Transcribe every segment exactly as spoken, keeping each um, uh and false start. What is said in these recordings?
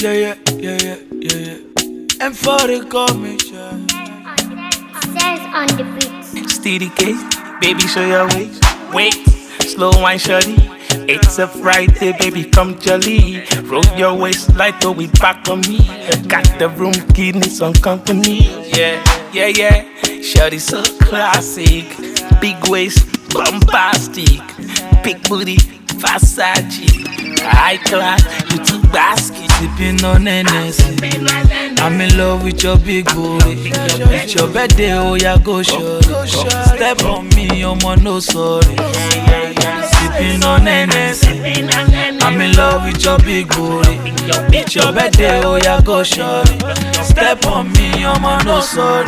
Yeah, yeah, yeah, yeah, yeah, yeah. And for the commission. Says on the beat. Steady case, baby, show your waist. Wait, slow wine, shorty. It's a Friday, baby, come jolly. Roll your waist like the we back on me. Got the room, key, need some company. Yeah, yeah, yeah. Shorty so classic. Big waist, bombastic. Big booty, Versace. High class, you too basket. Sipping on N S C. I'm in love with your big booty. It's your birthday, oh yeah, go short. Step on me, I'm on no sorry. Sipping on N S C. I'm in love with your big booty. It's your birthday, oh yeah, go short. Step on me, I'm on no sorry.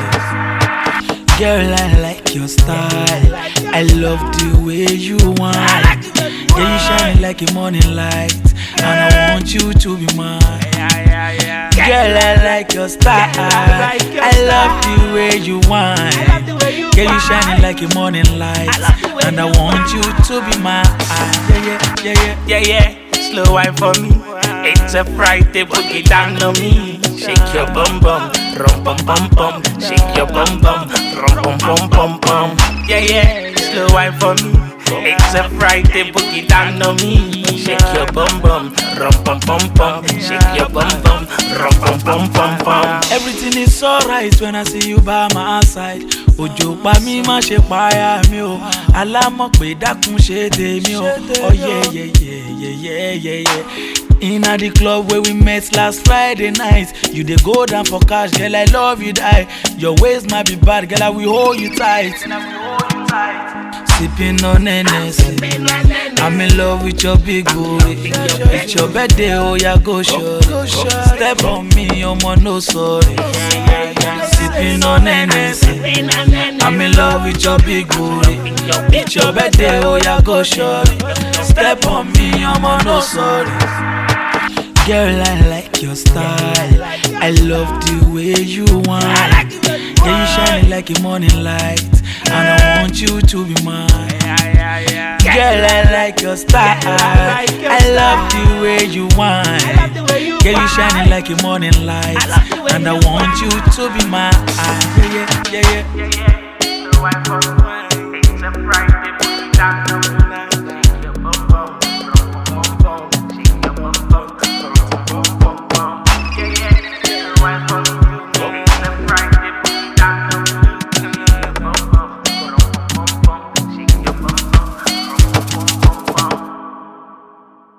Girl, I like your style. I love the way you whine. Yeah, you shine like a morning light, and I want you to be mine. Girl, I like your style. I love the way you whine. Yeah, you shining like a morning light, and I want you to be mine. Yeah, yeah, yeah, yeah, yeah. Slow wine for me. It's a Friday, boogie down on me. Shake your bum bum, rum bum bum bum. Shake your bum bum, rum bum bum bum bum. Yeah, yeah. Slow wine for me. It's a Friday, boogie down on me. Shake your bum bum, rum bum bum bum. Shake your bum bum, rum bum bum bum bum. Everything is alright when I see you by my side. Ojo pa mi ma ṣe paya mi o. Alámọ̀ pé dákun ṣe tèmi o. Oh yeah, yeah, yeah, yeah, yeah, yeah. In at the club where we met last Friday night, you dey go down for cash, girl. I love you, die. Your waist might be bad, girl. I will hold you tight. Sipping on N S C. I'm in love with your big booty. It's your birthday, oh yeah, go short. Step on me, I'm on no sorry. Sipping on N S C. I'm in love with your big booty. It's your birthday, oh yeah, go short. Step on me, I'm on no sorry. Girl, I like your style. I love the way you whine. Yeah, you shine like a morning light, and I want you to be mine. Girl, I like your style. I love the way you whine. Girl, you shining like a morning light, and I want you to be mine. Yeah, yeah, yeah, yeah. It's a Friday, put it down.